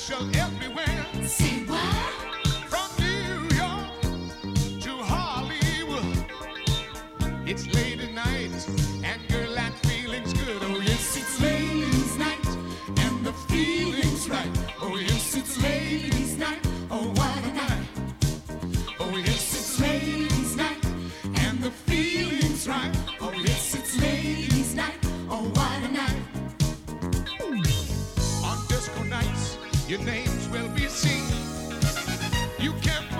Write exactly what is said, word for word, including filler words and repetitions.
special everywhere. See what? From New York to Hollywood. It's late at night, and girl, that feeling's good. Oh yes, it's ladies' night, and the feeling's right. Oh yes, it's ladies' night. Oh what a night. Oh yes, it's ladies' night, and the feeling's right. Oh yes, it's ladies' night. Oh what a night. On disco nights, your names will be seen. You can't